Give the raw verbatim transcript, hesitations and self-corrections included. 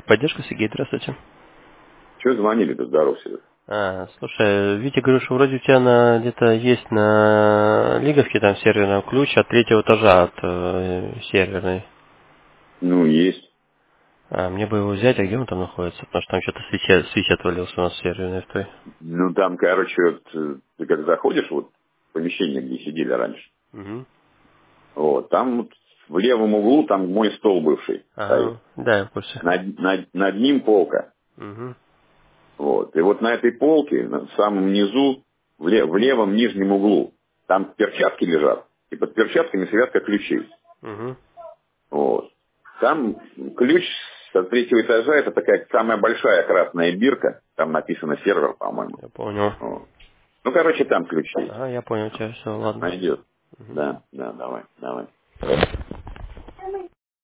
техподдержка, Сергей, здравствуйте. Чего звонили-то, здоров себе? А, слушай, Витя говорю, что вроде у тебя на где-то есть на Лиговке там серверный ключ от третьего этажа от э, серверной. Ну, есть. А, мне бы его взять, а где он там находится? Потому что там что-то свич, свич отвалился у нас серверный в той. Ну, там, короче, вот, э, ты как заходишь вот, в помещение, где сидели раньше, Угу. вот, там вот в левом углу там мой стол бывший стоит. Ага, да, я в курсе. Над, над- над ним полка. Угу. Вот. И вот на этой полке, на самом низу, в, ле- в левом нижнем углу, там перчатки лежат. И под перчатками связка ключей. Угу. Вот. Там ключ с третьего этажа, это такая самая большая красная бирка. Там написано сервер, по-моему. Я понял. Вот. Ну, короче, там ключи. Ага, я понял тебя, все, ладно. Найдет. Угу. Да, да, давай, давай.